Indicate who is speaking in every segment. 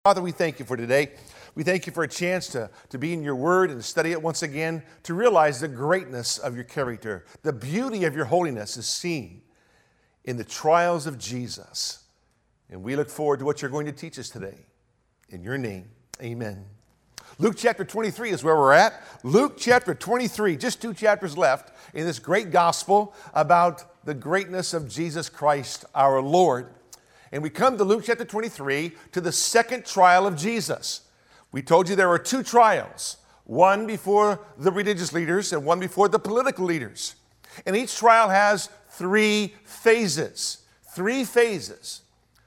Speaker 1: Father, we thank you for today. We thank you for a chance to be in your word and to study it once again, to realize the greatness of your character. The beauty of your holiness is seen in the trials of Jesus. And we look forward to what you're going to teach us today. In your name, amen. Luke chapter 23 is where we're at. Luke chapter 23, just 2 chapters left in this great gospel about the greatness of Jesus Christ our Lord. And we come to Luke chapter 23 to the second trial of Jesus. We told you there were 2 trials, one before the religious leaders and one before the political leaders. And each trial has 3 phases. 3 phases.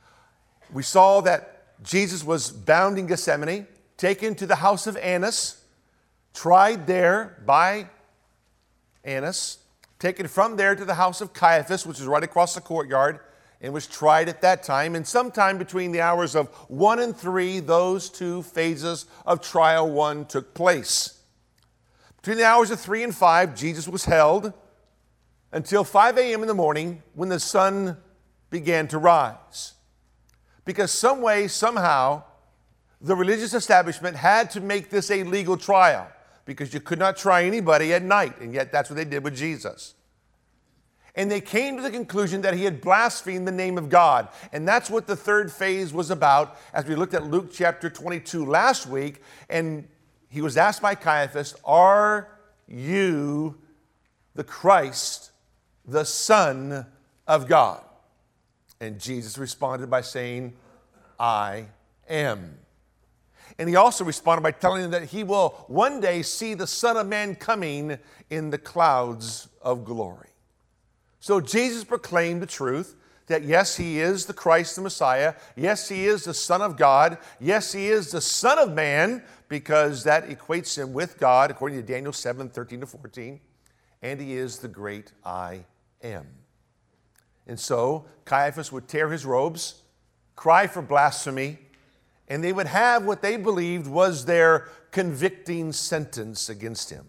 Speaker 1: We saw that Jesus was bound in Gethsemane, taken to the house of Annas, tried there by Annas, taken from there to the house of Caiaphas, which is right across the courtyard, and was tried at that time. And sometime between the hours of 1 and 3, those 2 phases of trial 1 took place. Between the hours of 3 and 5, Jesus was held until 5 a.m. in the morning when the sun began to rise. Because some way, somehow, the religious establishment had to make this a legal trial because you could not try anybody at night, and yet that's what they did with Jesus. And they came to the conclusion that he had blasphemed the name of God. And that's what the 3rd phase was about as we looked at Luke chapter 22 last week. And he was asked by Caiaphas, "Are you the Christ, the Son of God?" And Jesus responded by saying, "I am." And he also responded by telling them that he will one day see the Son of Man coming in the clouds of glory. So Jesus proclaimed the truth that yes, he is the Christ, the Messiah. Yes, he is the Son of God. Yes, he is the Son of Man, because that equates him with God, according to Daniel 7:13-14. And he is the great I am. And so Caiaphas would tear his robes, cry for blasphemy, and they would have what they believed was their convicting sentence against him.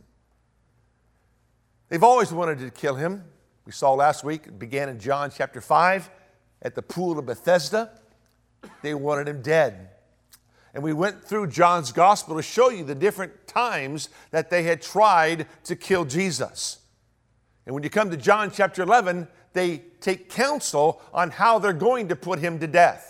Speaker 1: They've always wanted to kill him. We saw last week, it began in John chapter 5 at the pool of Bethesda. They wanted him dead. And we went through John's gospel to show you the different times that they had tried to kill Jesus. And when you come to John chapter 11, they take counsel on how they're going to put him to death.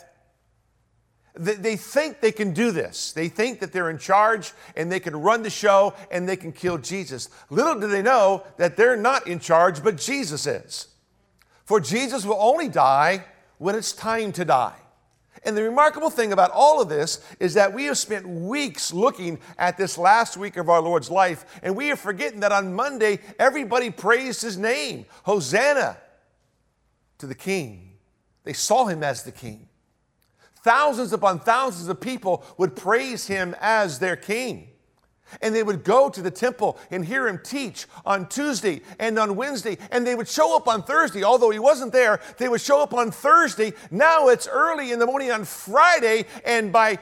Speaker 1: They think they can do this. They think that they're in charge and they can run the show and they can kill Jesus. Little do they know that they're not in charge, but Jesus is. For Jesus will only die when it's time to die. And the remarkable thing about all of this is that we have spent weeks looking at this last week of our Lord's life, and we are forgetting that on Monday, everybody praised his name. Hosanna to the King. They saw him as the King. Thousands upon thousands of people would praise him as their king. And they would go to the temple and hear him teach on Tuesday and on Wednesday. And they would show up on Thursday. Although he wasn't there, they would show up on Thursday. Now it's early in the morning on Friday. And by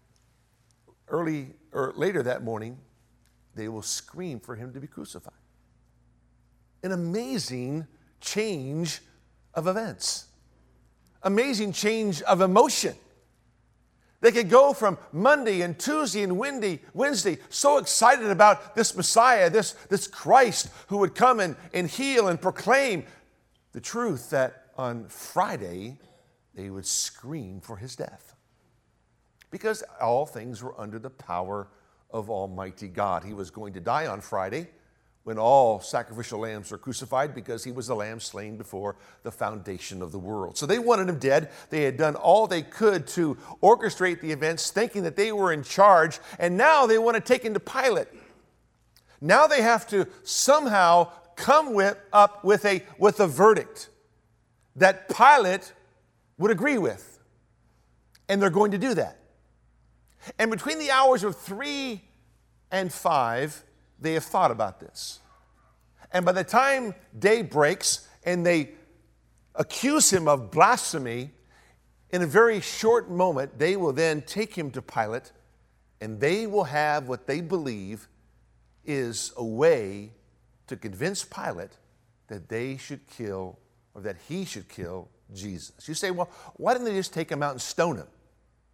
Speaker 1: early or later that morning, they will scream for him to be crucified. An amazing change of events. Amazing change of emotion. They could go from Monday and Tuesday and Wednesday so excited about this Messiah, this Christ who would come and heal and proclaim the truth, that on Friday they would scream for his death. Because all things were under the power of Almighty God. He was going to die on Friday when all sacrificial lambs were crucified, because he was the lamb slain before the foundation of the world. So they wanted him dead. They had done all they could to orchestrate the events, thinking that they were in charge, and now they want to take him to Pilate. Now they have to somehow come up with a verdict that Pilate would agree with. And they're going to do that. And between the hours of 3 and 5, they have thought about this. And by the time day breaks and they accuse him of blasphemy, in a very short moment, they will then take him to Pilate, and they will have what they believe is a way to convince Pilate that they should kill, or that he should kill Jesus. You say, well, why didn't they just take him out and stone him?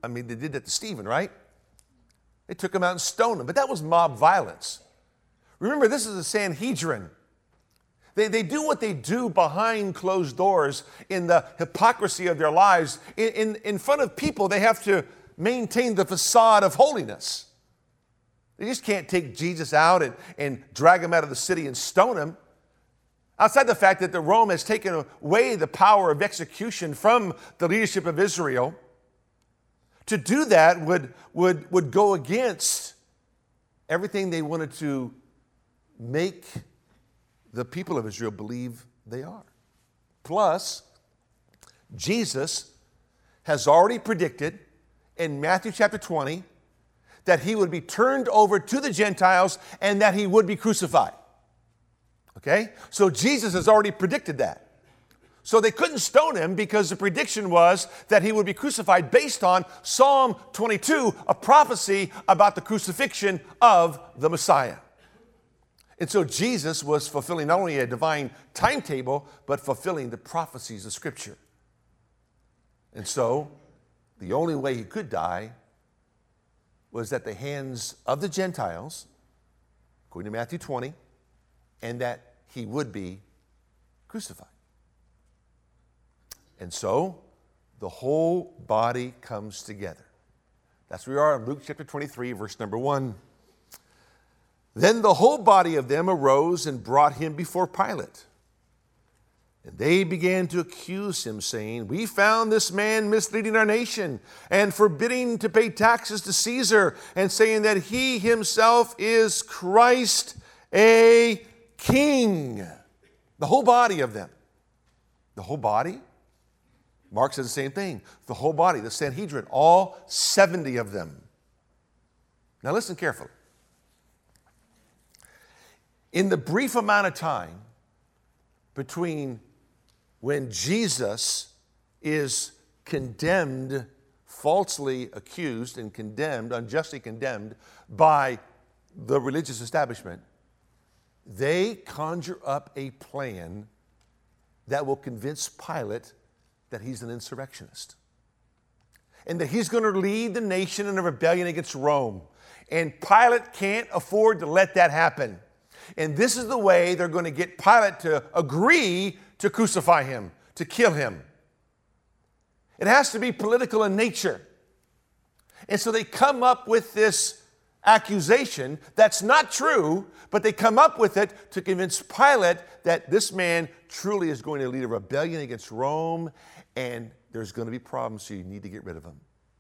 Speaker 1: they did that to Stephen, right? They took him out and stoned him, but that was mob violence. Remember, this is a Sanhedrin. They do what they do behind closed doors in the hypocrisy of their lives. In front of people, they have to maintain the facade of holiness. They just can't take Jesus out and drag him out of the city and stone him. Outside the fact that the Rome has taken away the power of execution from the leadership of Israel, to do that would go against everything they wanted to make the people of Israel believe they are. Plus, Jesus has already predicted in Matthew chapter 20 that he would be turned over to the Gentiles and that he would be crucified. Okay? So Jesus has already predicted that. So they couldn't stone him because the prediction was that he would be crucified based on Psalm 22, a prophecy about the crucifixion of the Messiah. And so Jesus was fulfilling not only a divine timetable, but fulfilling the prophecies of Scripture. And so the only way he could die was at the hands of the Gentiles, according to Matthew 20, and that he would be crucified. And so the whole body comes together. That's where we are in Luke chapter 23, verse number 1. Then the whole body of them arose and brought him before Pilate. And they began to accuse him, saying, "We found this man misleading our nation and forbidding to pay taxes to Caesar, and saying that he himself is Christ, a king." The whole body of them. The whole body? Mark says the same thing. The whole body, the Sanhedrin, all 70 of them. Now listen carefully. In the brief amount of time between when Jesus is condemned, falsely accused and condemned, unjustly condemned by the religious establishment, they conjure up a plan that will convince Pilate that he's an insurrectionist and that he's going to lead the nation in a rebellion against Rome. And Pilate can't afford to let that happen. And this is the way they're going to get Pilate to agree to crucify him, to kill him. It has to be political in nature. And so they come up with this accusation that's not true, but they come up with it to convince Pilate that this man truly is going to lead a rebellion against Rome, and there's going to be problems, so you need to get rid of him.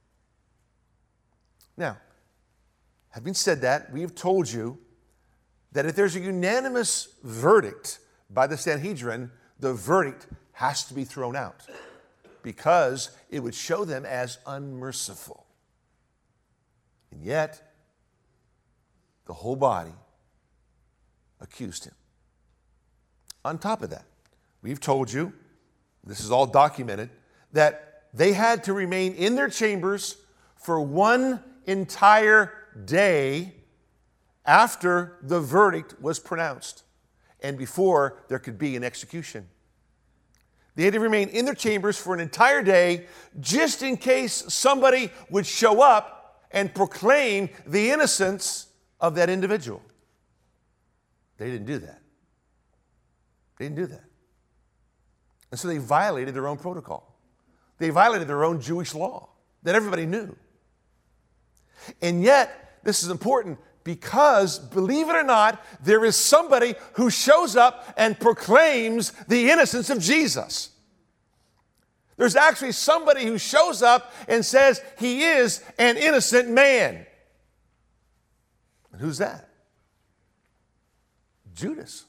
Speaker 1: Now, having said that, we have told you that if there's a unanimous verdict by the Sanhedrin, the verdict has to be thrown out because it would show them as unmerciful. And yet, the whole body accused him. On top of that, we've told you, this is all documented, that they had to remain in their chambers for one entire day after the verdict was pronounced and before there could be an execution. They had to remain in their chambers for an entire day just in case somebody would show up and proclaim the innocence of that individual. They didn't do that. They didn't do that. And so they violated their own protocol. They violated their own Jewish law that everybody knew. And yet, this is important because, believe it or not, there is somebody who shows up and proclaims the innocence of Jesus. There's actually somebody who shows up and says he is an innocent man. And who's that? Judas.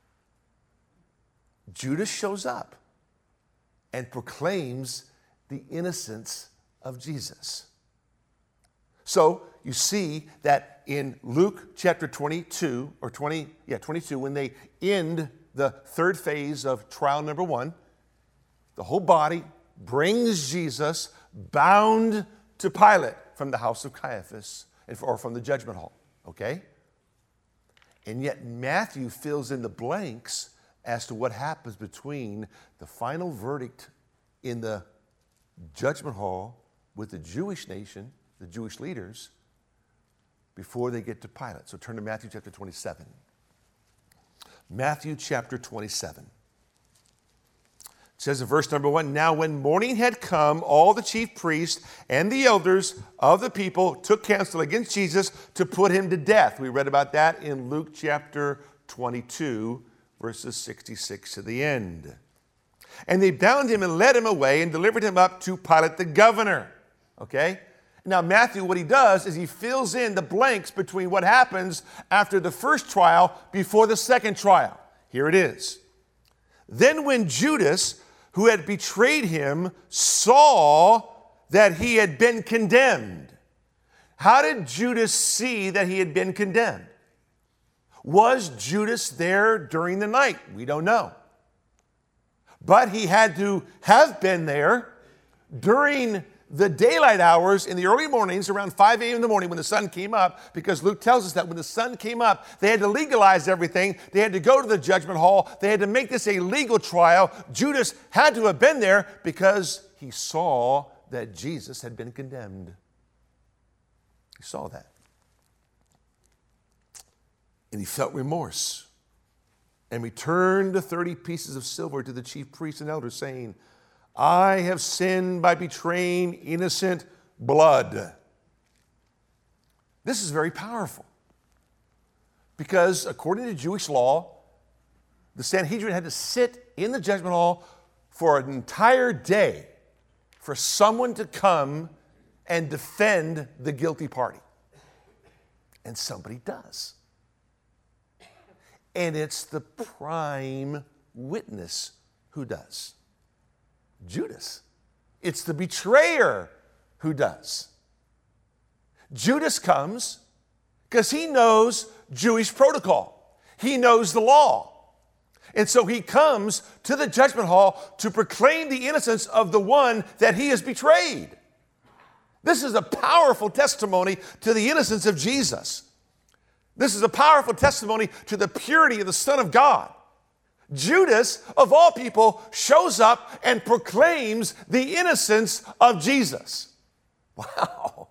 Speaker 1: Judas shows up and proclaims the innocence of Jesus. So you see that in Luke chapter 22, when they end the third phase of trial number 1, the whole body brings Jesus bound to Pilate from the house of Caiaphas or from the judgment hall, okay? And yet Matthew fills in the blanks as to what happens between the final verdict in the judgment hall with the Jewish nation, the Jewish leaders, before they get to Pilate. So turn to Matthew chapter 27. Matthew chapter 27. It says in verse number 1, "Now when morning had come, all the chief priests and the elders of the people took counsel against Jesus to put him to death." We read about that in Luke chapter 22, verses 66 to the end. "And they bound him and led him away and delivered him up to Pilate the governor." Okay? Now Matthew, what he does is he fills in the blanks between what happens after the first trial before the second trial. Here it is. "Then when Judas, who had betrayed him, saw that he had been condemned." How did Judas see that he had been condemned? Was Judas there during the night? We don't know. But he had to have been there during the daylight hours in the early mornings, around 5 a.m. in the morning when the sun came up, because Luke tells us that when the sun came up, they had to legalize everything. They had to go to the judgment hall. They had to make this a legal trial. Judas had to have been there because he saw that Jesus had been condemned. He saw that. And he felt remorse and returned the 30 pieces of silver to the chief priests and elders, saying, "I have sinned by betraying innocent blood." This is very powerful because according to Jewish law, the Sanhedrin had to sit in the judgment hall for an entire day for someone to come and defend the guilty party. And somebody does. And it's the prime witness who does. Judas. It's the betrayer who does. Judas comes because he knows Jewish protocol. He knows the law. And so he comes to the judgment hall to proclaim the innocence of the one that he has betrayed. This is a powerful testimony to the innocence of Jesus. This is a powerful testimony to the purity of the Son of God. Judas, of all people, shows up and proclaims the innocence of Jesus. Wow.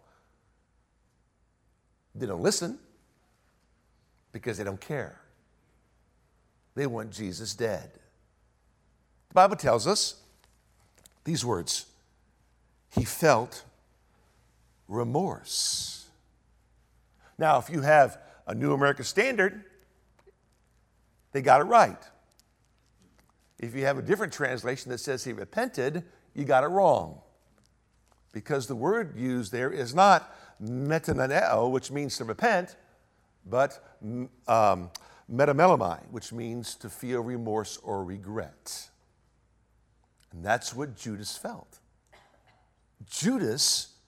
Speaker 1: They don't listen because they don't care. They want Jesus dead. The Bible tells us these words: he felt remorse. Now, if you have a New American Standard, they got it right. If you have a different translation that says he repented, you got it wrong. Because the word used there is not metananeo, which means to repent, but metamelemai, which means to feel remorse or regret. And that's what Judas felt. Judas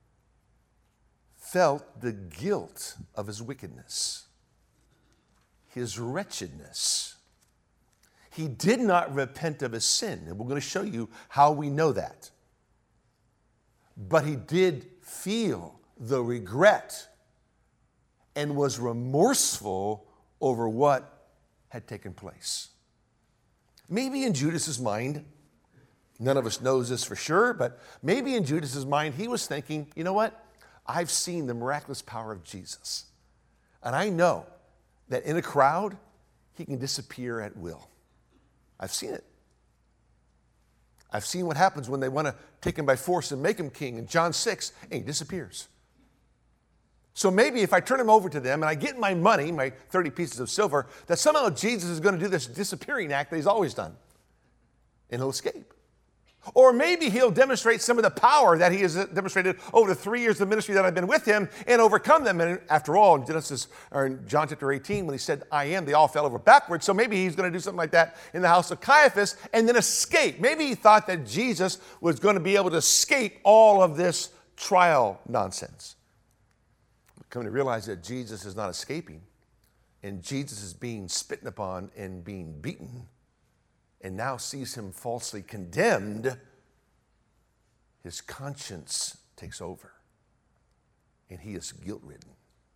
Speaker 1: felt the guilt of his wickedness, his wretchedness. He did not repent of his sin, and we're going to show you how we know that. But he did feel the regret and was remorseful over what had taken place. Maybe in Judas's mind, none of us knows this for sure, but maybe in Judas's mind, he was thinking, you know what? I've seen the miraculous power of Jesus. And I know that in a crowd, he can disappear at will. I've seen it. I've seen what happens when they want to take him by force and make him king in John 6, and he disappears. So maybe if I turn him over to them and I get my money, my 30 pieces of silver, that somehow Jesus is going to do this disappearing act that he's always done, and he'll escape. Or maybe he'll demonstrate some of the power that he has demonstrated over the 3 years of ministry that I've been with him and overcome them. And after all, in John chapter 18, when he said, "I am," they all fell over backwards. So maybe he's going to do something like that in the house of Caiaphas and then escape. Maybe he thought that Jesus was going to be able to escape all of this trial nonsense. But come to realize that Jesus is not escaping, and Jesus is being spitten upon and being beaten, and now sees him falsely condemned, his conscience takes over, and he is guilt-ridden.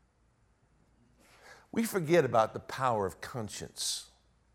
Speaker 1: We forget about the power of conscience.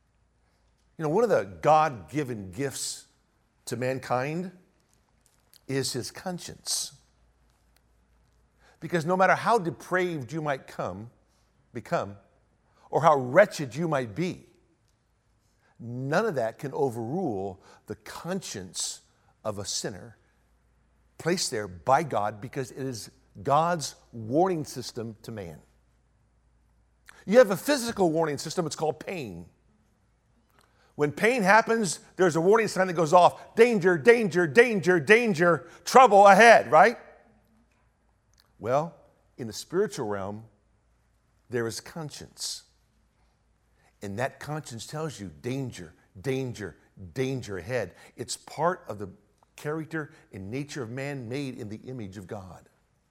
Speaker 1: You know, one of the God-given gifts to mankind is his conscience. Because no matter how depraved you might become, or how wretched you might be, none of that can overrule the conscience of a sinner placed there by God, because it is God's warning system to man. You have a physical warning system, it's called pain. When pain happens, there's a warning sign that goes off. Danger, danger, danger, danger, trouble ahead, right? Well, in the spiritual realm, there is conscience. And that conscience tells you danger, danger, danger ahead. It's part of the character and nature of man made in the image of God.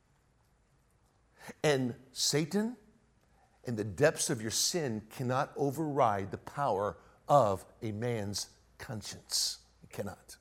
Speaker 1: And Satan and the depths of your sin cannot override the power of a man's conscience. It cannot.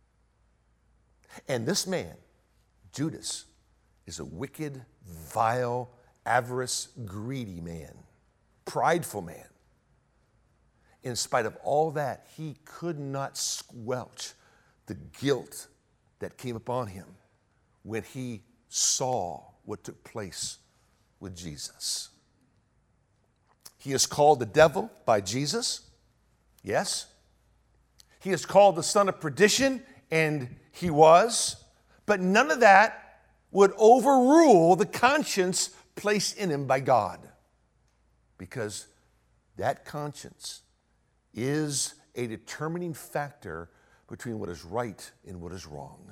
Speaker 1: And this man, Judas, is a wicked, vile, avarice, greedy man, prideful man. In spite of all that, he could not squelch the guilt that came upon him when he saw what took place with Jesus. He is called the devil by Jesus. Yes. He is called the son of perdition, and he was. But none of that would overrule the conscience placed in him by God. Because that conscience is a determining factor between what is right and what is wrong.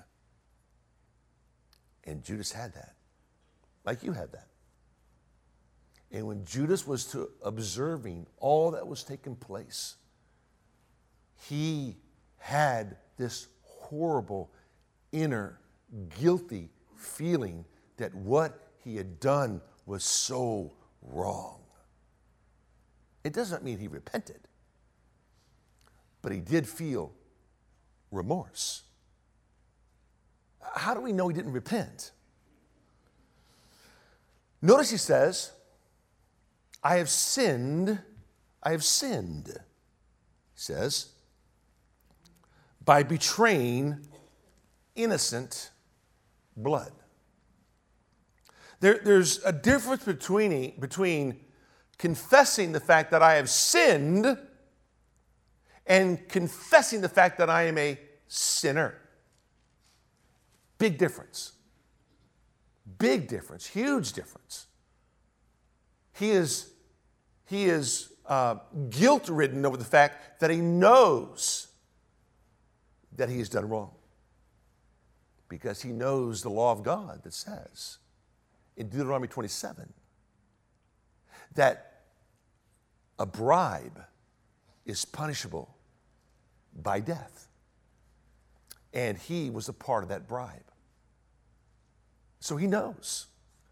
Speaker 1: And Judas had that, like you had that. And when Judas was observing all that was taking place, he had this horrible, inner, guilty feeling that what he had done was so wrong. It doesn't mean he repented, but he did feel remorse. How do we know he didn't repent? Notice he says, I have sinned, he says, by betraying innocent blood. There's a difference between confessing the fact that I have sinned and confessing the fact that I am a sinner. Big difference. Big difference. Huge difference. He is guilt-ridden over the fact that he knows that he has done wrong, because he knows the law of God that says in Deuteronomy 27 that a bribe is punishable by death. And he was a part of that bribe. So he knows.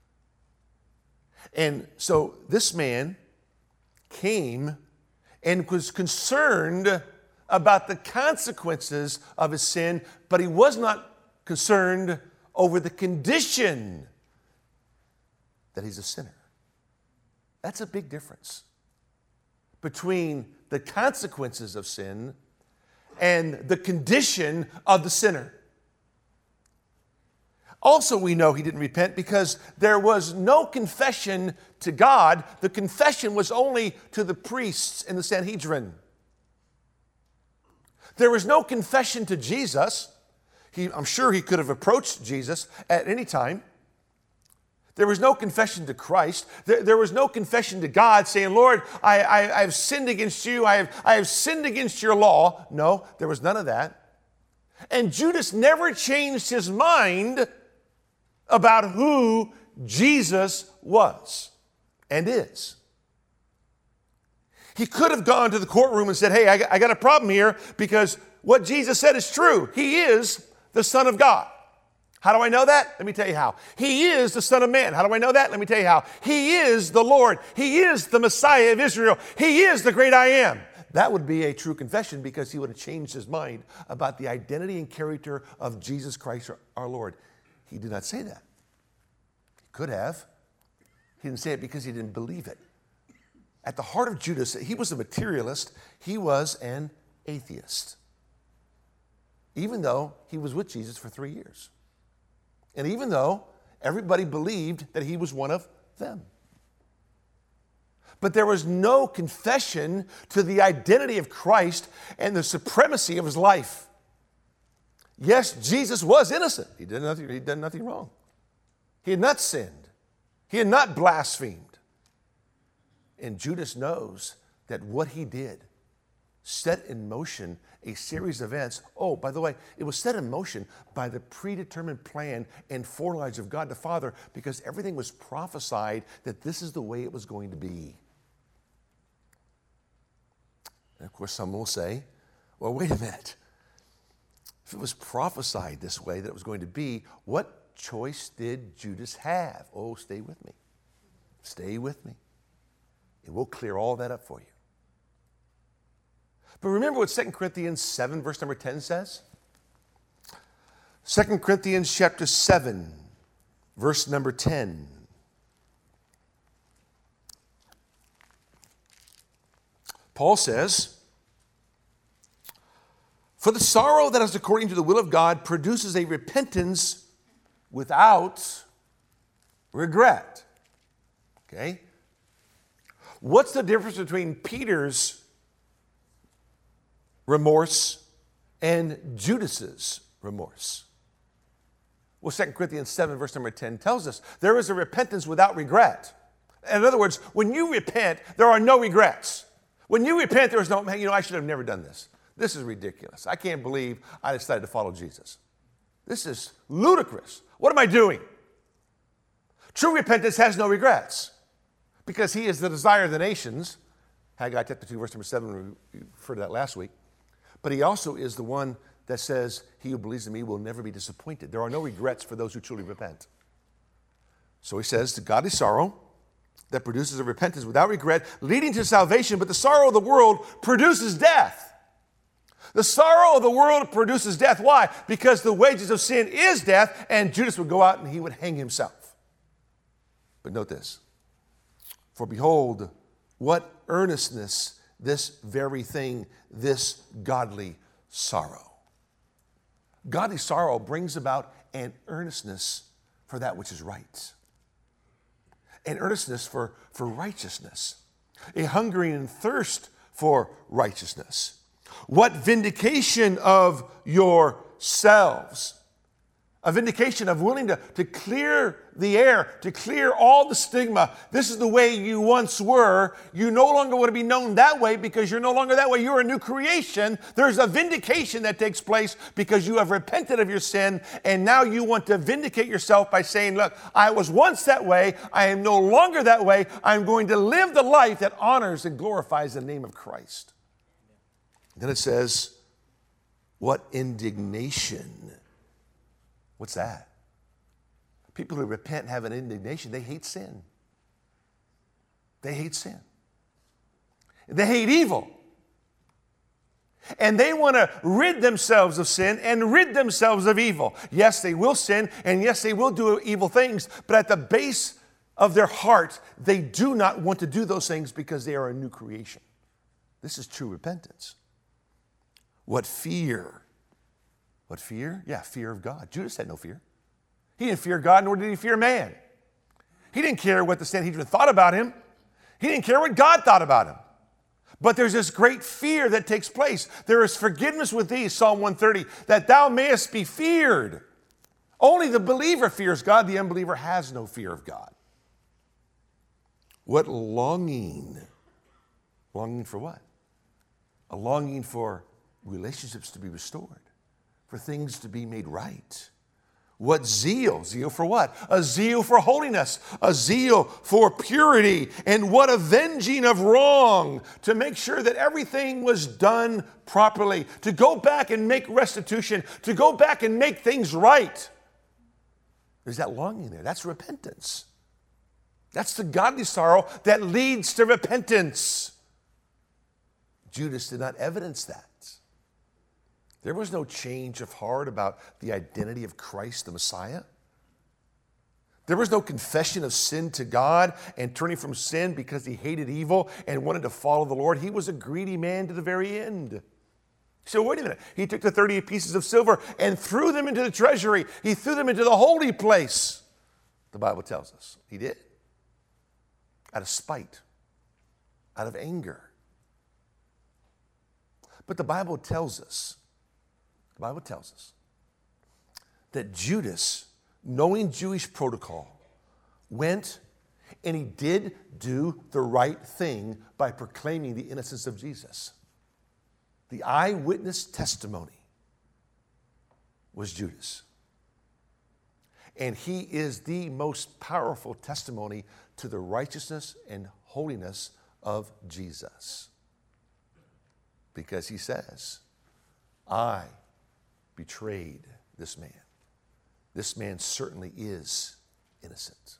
Speaker 1: And so this man came and was concerned about the consequences of his sin, but he was not concerned over the condition that he's a sinner. That's a big difference between the consequences of sin and the condition of the sinner. Also, we know he didn't repent because there was no confession to God. The confession was only to the priests in the Sanhedrin. There was no confession to Jesus. I'm sure he could have approached Jesus at any time. There was no confession to Christ. There was no confession to God saying, Lord, I've sinned against you. I have sinned against your law. No, there was none of that. And Judas never changed his mind about who Jesus was and is. He could have gone to the courtroom and said, hey, I got a problem here because what Jesus said is true. He is the Son of God. How do I know that? Let me tell you how. He is the Son of Man. How do I know that? Let me tell you how. He is the Lord. He is the Messiah of Israel. He is the great I am. That would be a true confession because he would have changed his mind about the identity and character of Jesus Christ our Lord. He did not say that. He could have. He didn't say it because he didn't believe it. At the heart of Judas, he was a materialist. He was an atheist. Even though he was with Jesus for 3 years. And even though everybody believed that he was one of them. But there was no confession to the identity of Christ and the supremacy of his life. Yes, Jesus was innocent. He'd done nothing wrong. He had not sinned. He had not blasphemed. And Judas knows that what he did set in motion a series of events. Oh, by the way, it was set in motion by the predetermined plan and foreknowledge of God the Father, because everything was prophesied that this is the way it was going to be. And of course, some will say, well, wait a minute. If it was prophesied this way that it was going to be, what choice did Judas have? Oh, stay with me. Stay with me. And we'll clear all that up for you. But remember what 2 Corinthians 7, verse number 10 says? 2 Corinthians chapter 7, verse number 10. Paul says, "For the sorrow that is according to the will of God produces a repentance without regret." Okay? What's the difference between Peter's remorse and Judas's remorse? Well, 2 Corinthians 7, verse number 10 tells us there is a repentance without regret. In other words, when you repent, there are no regrets. When you repent, there is no, I should have never done this. This is ridiculous. I can't believe I decided to follow Jesus. This is ludicrous. What am I doing? True repentance has no regrets, because he is the desire of the nations. Haggai chapter 2, verse number 7, we referred to that last week. But he also is the one that says, he who believes in me will never be disappointed. There are no regrets for those who truly repent. So he says, the godly sorrow that produces a repentance without regret, leading to salvation, but the sorrow of the world produces death. The sorrow of the world produces death. Why? Because the wages of sin is death, and Judas would go out and he would hang himself. But note this. For behold, what earnestness this very thing, this godly sorrow. Godly sorrow brings about an earnestness for that which is right. An earnestness for righteousness. A hungering and thirst for righteousness. What vindication of yourselves. A vindication of willing to clear the air, to clear all the stigma. This is the way you once were. You no longer want to be known that way because you're no longer that way. You're a new creation. There's a vindication that takes place because you have repented of your sin, and now you want to vindicate yourself by saying, look, I was once that way. I am no longer that way. I'm going to live the life that honors and glorifies the name of Christ. Then it says, what indignation. What's that? People who repent and have an indignation, they hate sin. They hate sin. They hate evil. And they want to rid themselves of sin and rid themselves of evil. Yes, they will sin, and yes, they will do evil things, but at the base of their heart, they do not want to do those things because they are a new creation. This is true repentance. What fear? What fear? Yeah, fear of God. Judas had no fear. He didn't fear God, nor did he fear man. He didn't care what the Sanhedrin thought about him. He didn't care what God thought about him. But there's this great fear that takes place. There is forgiveness with thee, Psalm 130, that thou mayest be feared. Only the believer fears God. The unbeliever has no fear of God. What longing? Longing for what? A longing for relationships to be restored, for things to be made right. What zeal? Zeal for what? A zeal for holiness, a zeal for purity, and what avenging of wrong, to make sure that everything was done properly, to go back and make restitution, to go back and make things right. There's that longing there. That's repentance. That's the godly sorrow that leads to repentance. Judas did not evidence that. There was no change of heart about the identity of Christ the Messiah. There was no confession of sin to God and turning from sin because he hated evil and wanted to follow the Lord. He was a greedy man to the very end. So wait a minute. He took the 30 pieces of silver and threw them into the treasury. He threw them into the holy place. The Bible tells us he did. Out of spite, out of anger. But the Bible tells us that Judas, knowing Jewish protocol, went and he did do the right thing by proclaiming the innocence of Jesus. The eyewitness testimony was Judas. And he is the most powerful testimony to the righteousness and holiness of Jesus. Because he says, I betrayed this man. This man certainly is innocent.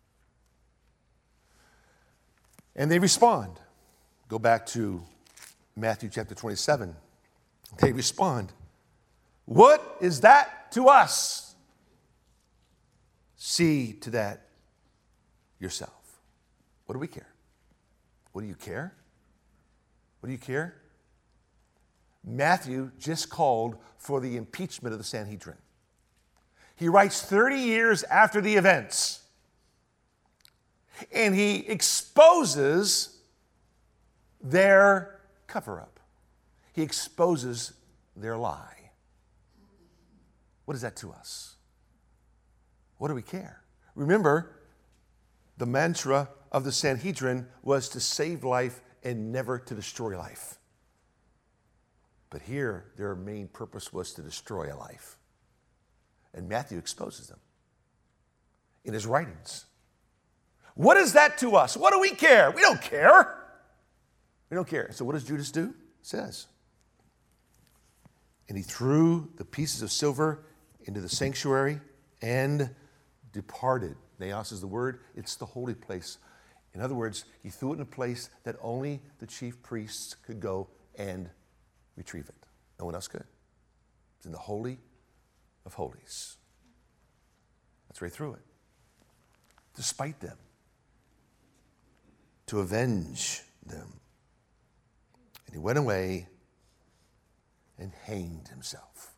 Speaker 1: And they respond. Go back to Matthew chapter 27. They respond, what is that to us? See to that yourself. What do we care? What do you care? What do you care? Matthew just called for the impeachment of the Sanhedrin. He writes 30 years after the events, and he exposes their cover-up. He exposes their lie. What is that to us? What do we care? Remember, the mantra of the Sanhedrin was to save life and never to destroy life. But here, their main purpose was to destroy a life. And Matthew exposes them in his writings. What is that to us? What do we care? We don't care. We don't care. So what does Judas do? It says, and he threw the pieces of silver into the sanctuary and departed. Naos is the word. It's the holy place. In other words, he threw it in a place that only the chief priests could go and retrieve it. No one else could. It's in the Holy of Holies. That's where he threw it. To spite them. To avenge them. And he went away and hanged himself.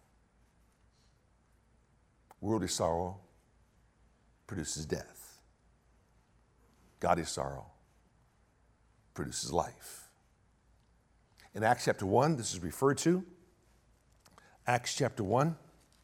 Speaker 1: Worldly sorrow produces death. Godly sorrow produces life. In Acts chapter 1, this is referred to. Acts chapter 1.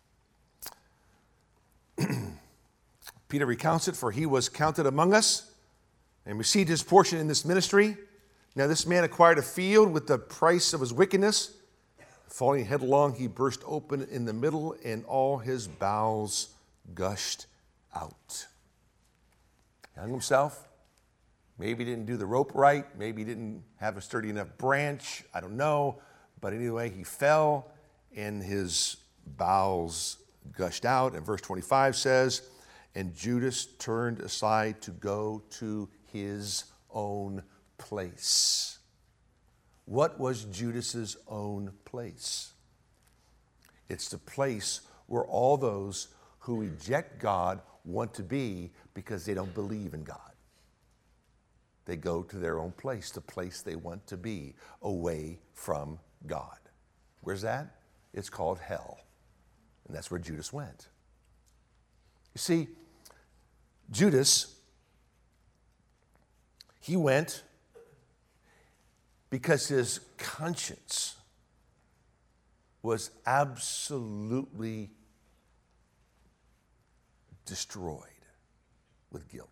Speaker 1: Peter recounts it, for he was counted among us and received his portion in this ministry. Now this man acquired a field with the price of his wickedness. Falling headlong, he burst open in the middle, and all his bowels gushed out. He hung himself. Maybe he didn't do the rope right. Maybe he didn't have a sturdy enough branch. I don't know. But anyway, he fell and his bowels gushed out. And verse 25 says, and Judas turned aside to go to his own place. What was Judas's own place? It's the place where all those who reject God want to be because they don't believe in God. They go to their own place, the place they want to be, away from God. Where's that? It's called hell. And that's where Judas went. You see, Judas, he went because his conscience was absolutely destroyed with guilt.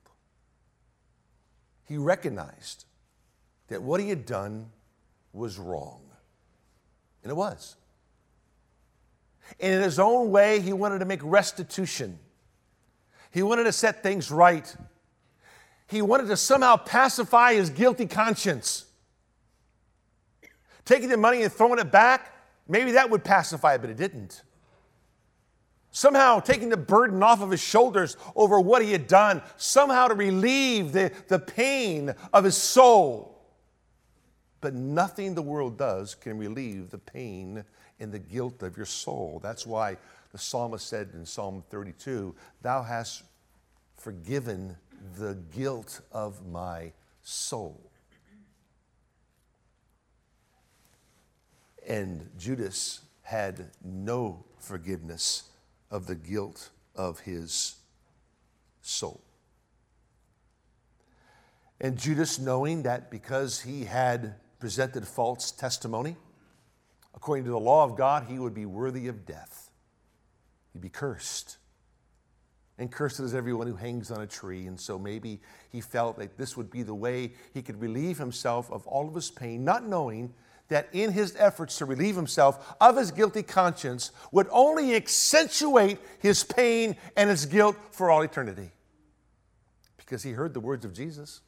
Speaker 1: He recognized that what he had done was wrong. And it was. And in his own way, he wanted to make restitution. He wanted to set things right. He wanted to somehow pacify his guilty conscience. Taking the money and throwing it back, maybe that would pacify it, but it didn't. Somehow taking the burden off of his shoulders over what he had done, somehow to relieve the pain of his soul. But nothing the world does can relieve the pain and the guilt of your soul. That's why the psalmist said in Psalm 32, thou hast forgiven the guilt of my soul. And Judas had no forgiveness of the guilt of his soul. And Judas, knowing that because he had presented false testimony, according to the law of God, he would be worthy of death. He'd be cursed. And cursed is everyone who hangs on a tree. And so maybe he felt like this would be the way he could relieve himself of all of his pain, not knowing that in his efforts to relieve himself of his guilty conscience would only accentuate his pain and his guilt for all eternity. Because he heard the words of Jesus,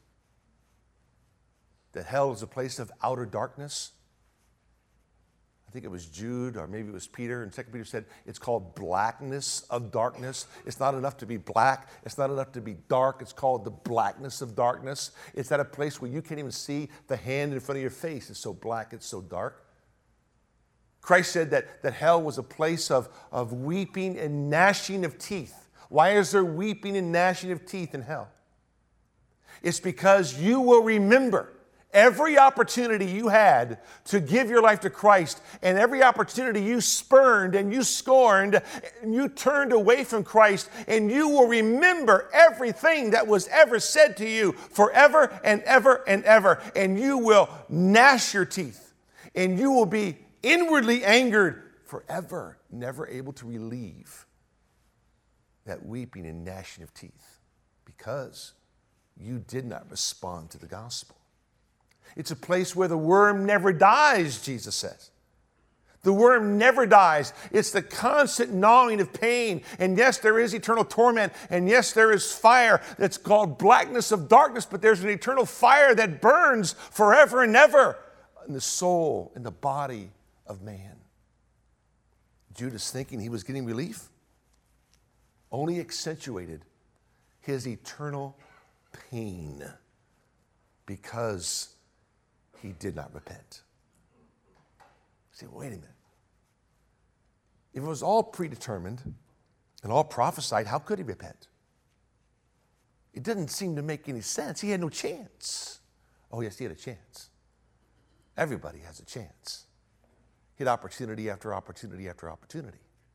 Speaker 1: that hell is a place of outer darkness. I think it was Jude, or maybe it was Peter, and 2 Peter said it's called blackness of darkness. It's not enough to be black. It's not enough to be dark. It's called the blackness of darkness. It's at a place where you can't even see the hand in front of your face. It's so black, it's so dark. Christ said that hell was a place of weeping and gnashing of teeth. Why is there weeping and gnashing of teeth in hell? It's because you will remember every opportunity you had to give your life to Christ, and every opportunity you spurned and you scorned and you turned away from Christ, and you will remember everything that was ever said to you forever and ever and ever, and you will gnash your teeth, and you will be inwardly angered forever, never able to relieve that weeping and gnashing of teeth because you did not respond to the gospel. It's a place where the worm never dies, Jesus says. The worm never dies. It's the constant gnawing of pain. And yes, there is eternal torment. And yes, there is fire that's called blackness of darkness, but there's an eternal fire that burns forever and ever in the soul, in the body of man. Judas, thinking he was getting relief, only accentuated his eternal pain because he did not repent. You say, wait a minute. If it was all predetermined and all prophesied, how could he repent? It didn't seem to make any sense. He had no chance. Oh, yes, he had a chance. Everybody has a chance. He had opportunity after opportunity after opportunity.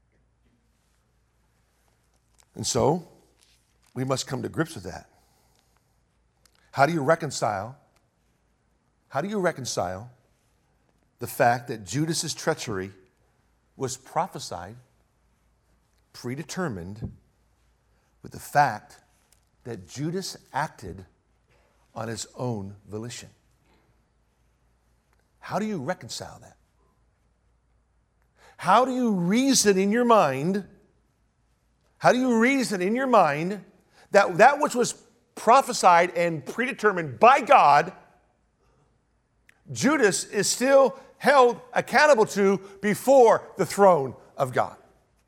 Speaker 1: And so, we must come to grips with that. How do you reconcile the fact that Judas's treachery was prophesied, predetermined, with the fact that Judas acted on his own volition? How do you reconcile that? How do you reason in your mind? How do you reason in your mind that that which was prophesied and predetermined by God, Judas is still held accountable to before the throne of God?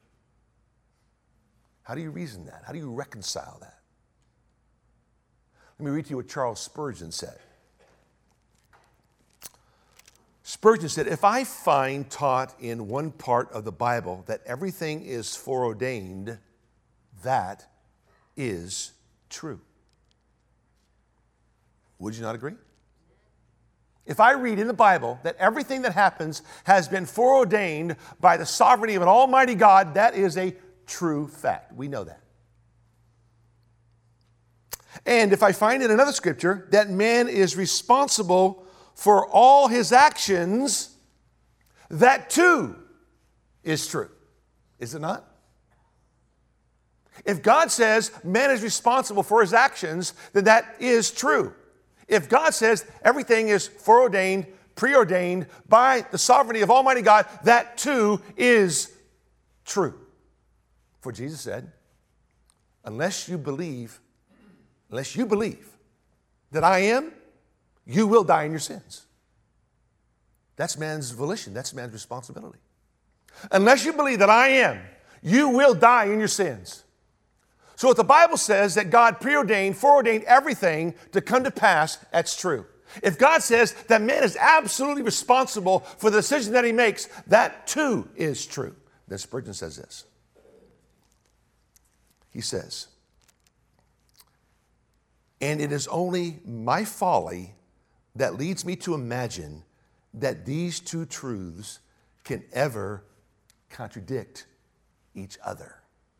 Speaker 1: How do you reason that? How do you reconcile that? Let me read to you what Charles Spurgeon said. Spurgeon said, if I find taught in one part of the Bible that everything is foreordained, that is true. Would you not agree? If I read in the Bible that everything that happens has been foreordained by the sovereignty of an almighty God, that is a true fact. We know that. And if I find in another scripture that man is responsible for all his actions, that too is true. Is it not? If God says man is responsible for his actions, then that is true. If God says everything is foreordained, preordained by the sovereignty of Almighty God, that too is true. For Jesus said, unless you believe that I am, you will die in your sins. That's man's volition. That's man's responsibility. Unless you believe that I am, you will die in your sins. So if the Bible says that God preordained, foreordained everything to come to pass, that's true. If God says that man is absolutely responsible for the decision that he makes, that too is true. Then Spurgeon says this. He says, and it is only my folly that leads me to imagine that these two truths can ever contradict each other.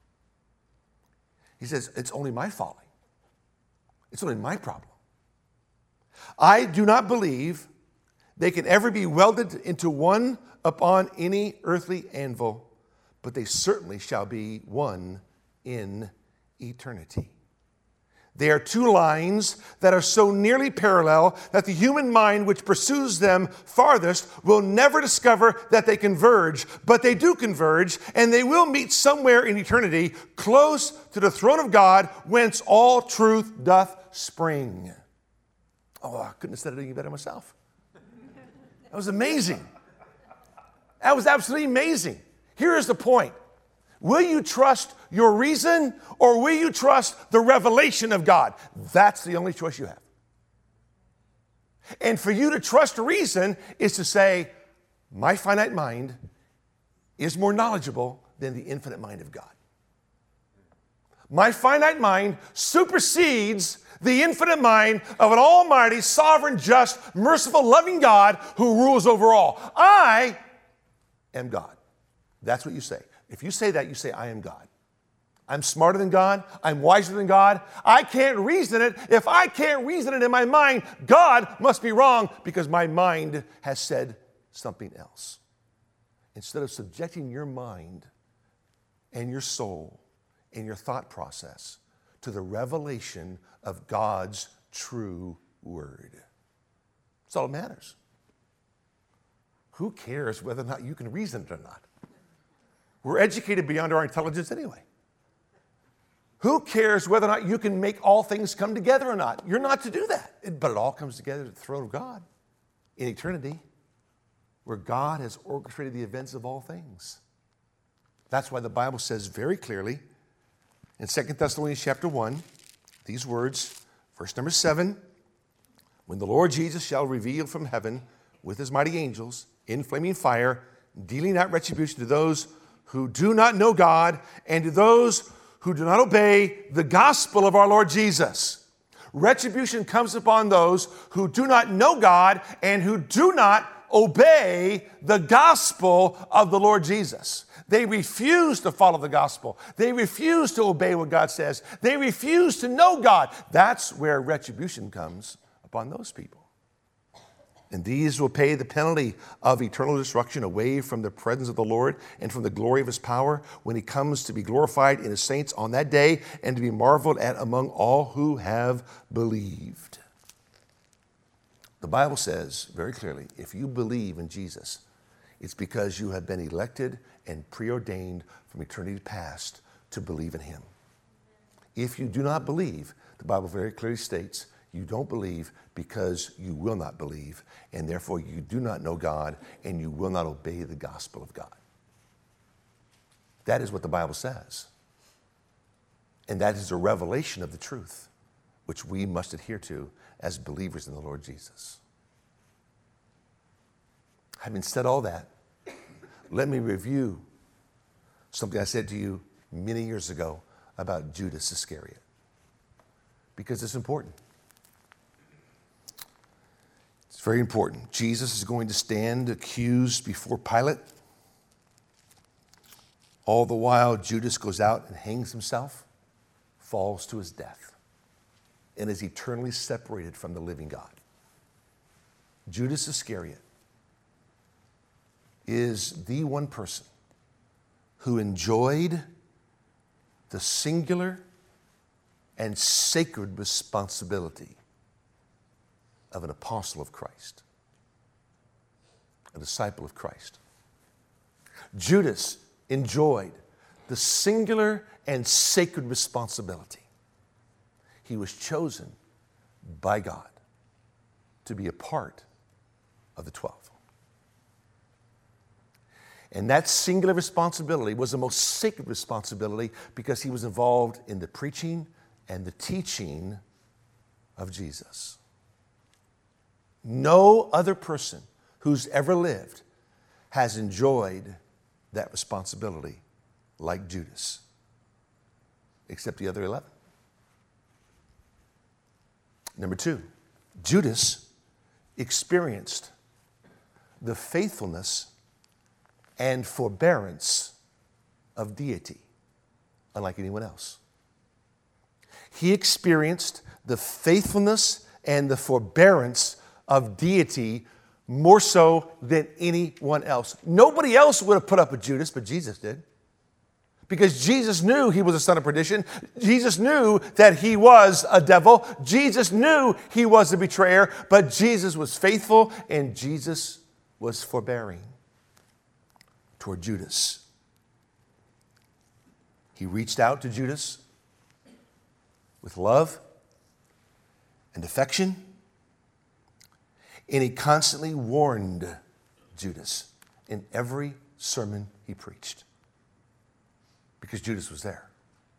Speaker 1: He says, it's only my folly. It's only my problem. I do not believe they can ever be welded into one upon any earthly anvil, but they certainly shall be one in eternity. They are two lines that are so nearly parallel that the human mind which pursues them farthest will never discover that they converge, but they do converge, and they will meet somewhere in eternity close to the throne of God, whence all truth doth spring. Oh, I couldn't have said it any better myself. That was amazing. That was absolutely amazing. Here is the point. Will you trust your reason, or will you trust the revelation of God? That's the only choice you have. And for you to trust reason is to say, my finite mind is more knowledgeable than the infinite mind of God. My finite mind supersedes the infinite mind of an almighty, sovereign, just, merciful, loving God who rules over all. I am God. That's what you say. If you say that, you say, I am God. I'm smarter than God. I'm wiser than God. I can't reason it. If I can't reason it in my mind, God must be wrong because my mind has said something else. Instead of subjecting your mind and your soul and your thought process to the revelation of God's true word. That's all that matters. Who cares whether or not you can reason it or not? We're educated beyond our intelligence anyway. Who cares whether or not you can make all things come together or not? You're not to do that. But it all comes together at the throne of God in eternity, where God has orchestrated the events of all things. That's why the Bible says very clearly in 2 Thessalonians chapter 1, these words, verse number 7, when the Lord Jesus shall reveal from heaven with his mighty angels in flaming fire, dealing out retribution to those who do not know God and to those who do not obey the gospel of our Lord Jesus. Retribution comes upon those who do not know God and who do not obey the gospel of the Lord Jesus. They refuse to follow the gospel. They refuse to obey what God says. They refuse to know God. That's where retribution comes upon those people. And these will pay the penalty of eternal destruction away from the presence of the Lord and from the glory of his power when he comes to be glorified in his saints on that day and to be marveled at among all who have believed. The Bible says very clearly, if you believe in Jesus, it's because you have been elected and preordained from eternity past to believe in him. If you do not believe, the Bible very clearly states, you don't believe because you will not believe, and therefore you do not know God, and you will not obey the gospel of God. That is what the Bible says. And that is a revelation of the truth, which we must adhere to as believers in the Lord Jesus. Having said all that, let me review something I said to you many years ago about Judas Iscariot, because it's important. It's very important. Jesus is going to stand accused before Pilate. All the while, Judas goes out and hangs himself, falls to his death, and is eternally separated from the living God. Judas Iscariot is the one person who enjoyed the singular and sacred responsibility of an apostle of Christ, a disciple of Christ. Judas enjoyed the singular and sacred responsibility. He was chosen by God to be a part of the 12. And that singular responsibility was the most sacred responsibility because he was involved in the preaching and the teaching of Jesus. No other person who's ever lived has enjoyed that responsibility like Judas, except the other 11. Number 2, Judas experienced the faithfulness and forbearance of deity, unlike anyone else. He experienced the faithfulness and the forbearance of deity more so than anyone else. Nobody else would have put up with Judas, but Jesus did. Because Jesus knew he was a son of perdition. Jesus knew that he was a devil. Jesus knew he was a betrayer, but Jesus was faithful and Jesus was forbearing toward Judas. He reached out to Judas with love and affection, and he constantly warned Judas in every sermon he preached, because Judas was there.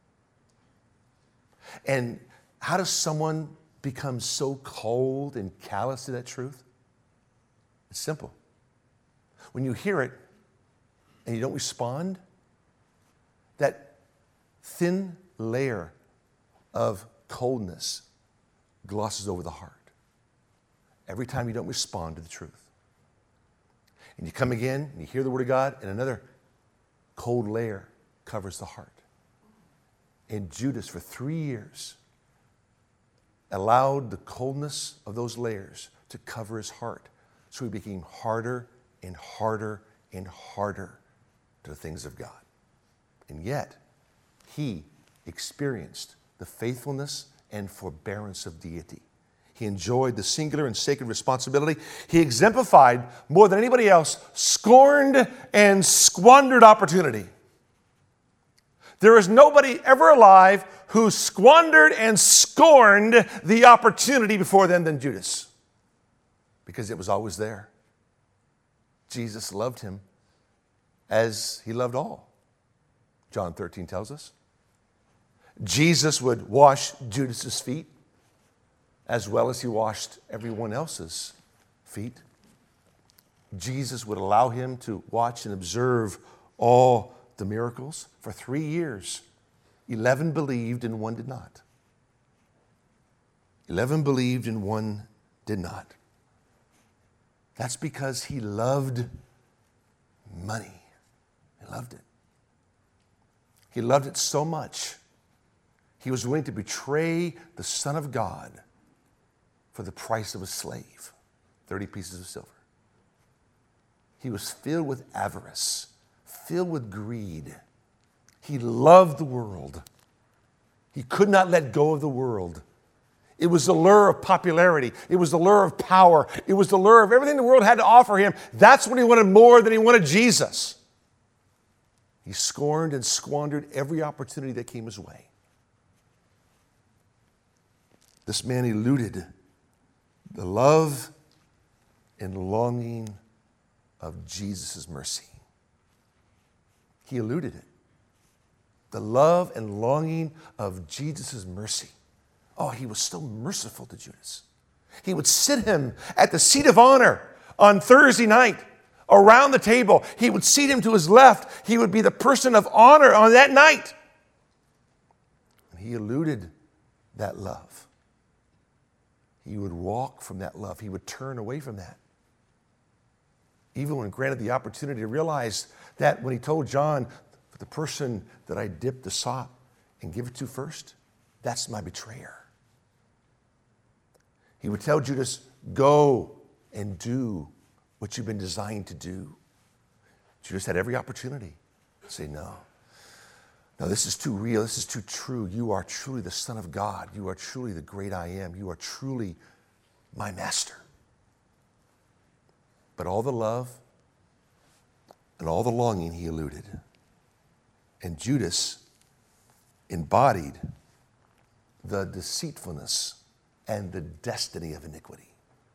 Speaker 1: And how does someone become so cold and callous to that truth? It's simple. When you hear it and you don't respond, that thin layer of coldness glosses over the heart every time you don't respond to the truth. And you come again and you hear the word of God, and another cold layer covers the heart. And Judas, for 3 years, allowed the coldness of those layers to cover his heart. So he became harder and harder and harder to the things of God. And yet, he experienced the faithfulness and forbearance of deity. He enjoyed the singular and sacred responsibility. He exemplified, more than anybody else, scorned and squandered opportunity. There is nobody ever alive who squandered and scorned the opportunity before them than Judas, because it was always there. Jesus loved him as he loved all. John 13 tells us. Jesus would wash Judas's feet as well as he washed everyone else's feet. Jesus would allow him to watch and observe all the miracles. For 3 years, 11 believed and 1 did not. 11 believed and 1 did not. That's because he loved money. He loved it. He loved it so much, he was willing to betray the Son of God for the price of a slave, 30 pieces of silver. He was filled with avarice, filled with greed. He loved the world. He could not let go of the world. It was the lure of popularity. It was the lure of power. It was the lure of everything the world had to offer him. That's what he wanted more than he wanted Jesus. He scorned and squandered every opportunity that came his way. This man eluded the love and longing of Jesus' mercy. He eluded it. The love and longing of Jesus' mercy. Oh, he was so merciful to Judas. He would sit him at the seat of honor on Thursday night around the table. He would seat him to his left. He would be the person of honor on that night. And he eluded that love. He would walk from that love. He would turn away from that. Even when granted the opportunity to realize that when he told John, the person that I dip the sop and give it to first, that's my betrayer. He would tell Judas, go and do what you've been designed to do. Judas had every opportunity to say, no, this is too real. This is too true. You are truly the Son of God. You are truly the great I am. You are truly my master. But all the love and all the longing he eluded. And Judas embodied the deceitfulness and the destiny of iniquity.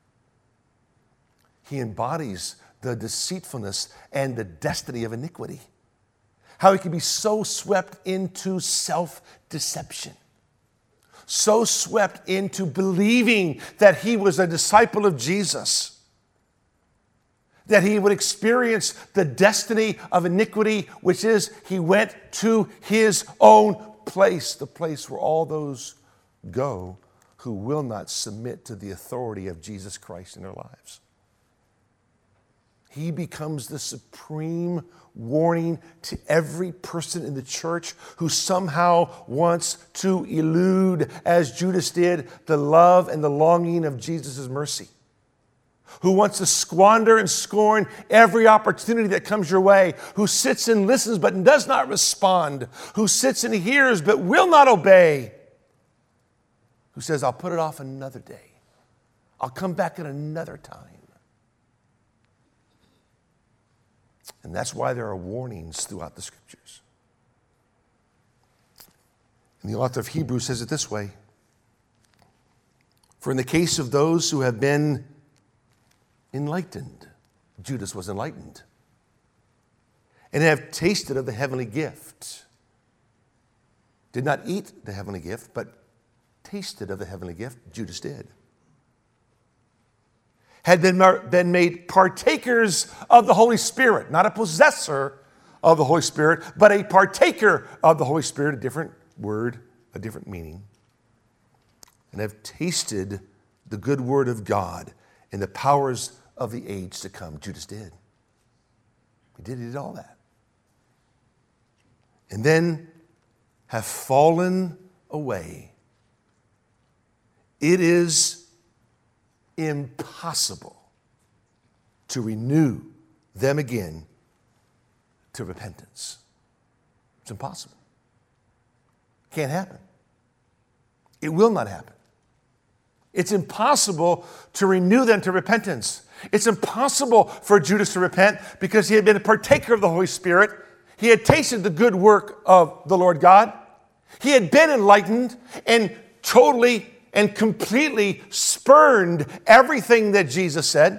Speaker 1: He embodies the deceitfulness and the destiny of iniquity. How he can be so swept into self-deception, so swept into believing that he was a disciple of Jesus, that he would experience the destiny of iniquity, which is he went to his own place, the place where all those go who will not submit to the authority of Jesus Christ in their lives. he becomes the supreme warning to every person in the church who somehow wants to elude, as Judas did, the love and the longing of Jesus' mercy. Who wants to squander and scorn every opportunity that comes your way, who sits and listens but does not respond, who sits and hears but will not obey, who says, I'll put it off another day. I'll come back at another time. And that's why there are warnings throughout the Scriptures. And the author of Hebrews says it this way: for in the case of those who have been enlightened, Judas was enlightened, and have tasted of the heavenly gift, did not eat the heavenly gift, but tasted of the heavenly gift, Judas did, had been made partakers of the Holy Spirit, not a possessor of the Holy Spirit, but a partaker of the Holy Spirit, a different word, a different meaning, and have tasted the good word of God and the powers of the age to come. Judas did. He did all that. And then have fallen away. It is impossible to renew them again to repentance. It's impossible. Can't happen. It will not happen. It's impossible to renew them to repentance. It's impossible for Judas to repent because he had been a partaker of the Holy Spirit. He had tasted the good work of the Lord God. He had been enlightened and totally and completely spurned everything that Jesus said.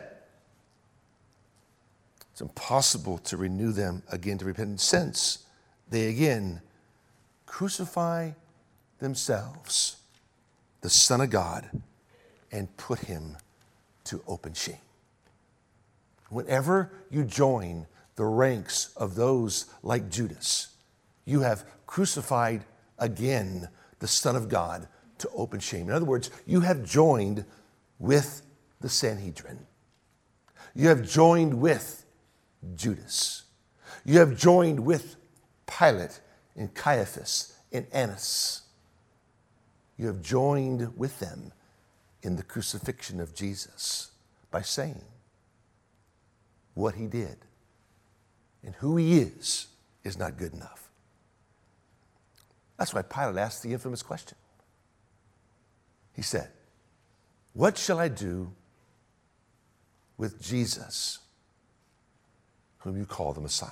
Speaker 1: It's impossible to renew them again to repentance since they again crucify themselves, the Son of God, and put him to open shame. Whenever you join the ranks of those like Judas, you have crucified again the Son of God to open shame. In other words, you have joined with the Sanhedrin. You have joined with Judas. You have joined with Pilate and Caiaphas and Annas. You have joined with them in the crucifixion of Jesus by saying what he did and who he is not good enough. That's why Pilate asked the infamous question. He said, what shall I do with Jesus, whom you call the Messiah?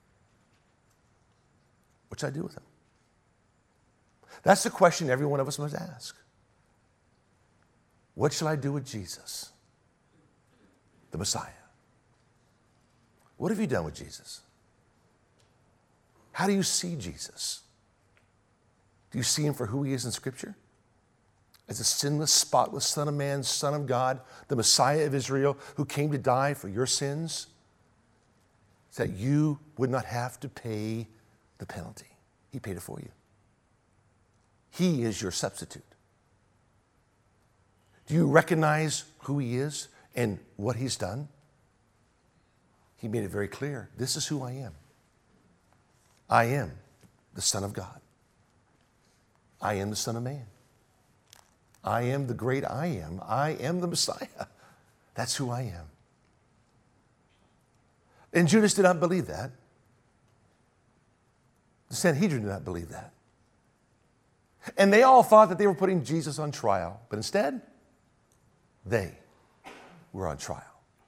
Speaker 1: What shall I do with him? That's the question every one of us must ask. What shall I do with Jesus, the Messiah? What have you done with Jesus? How do you see Jesus? Do you see him for who he is in Scripture? As a sinless, spotless Son of Man, Son of God, the Messiah of Israel, who came to die for your sins, so that you would not have to pay the penalty. He paid it for you. He is your substitute. Do you recognize who he is and what he's done? He made it very clear. This is who I am. I am the Son of God. I am the Son of Man. I am the great I am. I am the Messiah. That's who I am. And Judas did not believe that. The Sanhedrin did not believe that. And they all thought that they were putting Jesus on trial. But instead, they were on trial.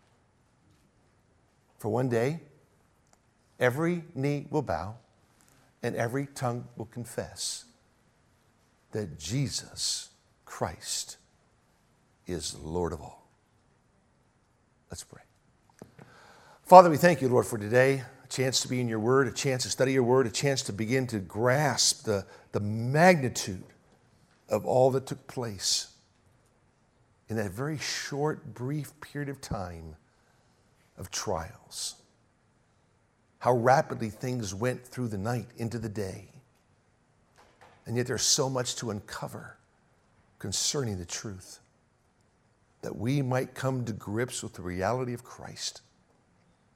Speaker 1: For one day, every knee will bow and every tongue will confess that Jesus Christ is Lord of all. Let's pray. Father, we thank you, Lord, for today, a chance to be in your word, a chance to study your word, a chance to begin to grasp the magnitude of all that took place in that very short, brief period of time of trials. How rapidly things went through the night into the day. And yet there's so much to uncover concerning the truth, that we might come to grips with the reality of Christ.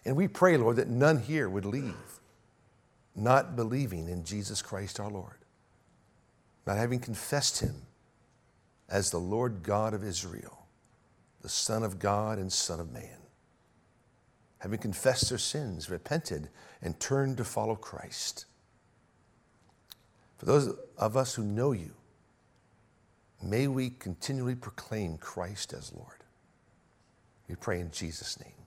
Speaker 1: And we pray, Lord, that none here would leave not believing in Jesus Christ our Lord, not having confessed him as the Lord God of Israel, the Son of God and Son of Man, having confessed their sins, repented, and turned to follow Christ. For those of us who know you, may we continually proclaim Christ as Lord. We pray in Jesus' name.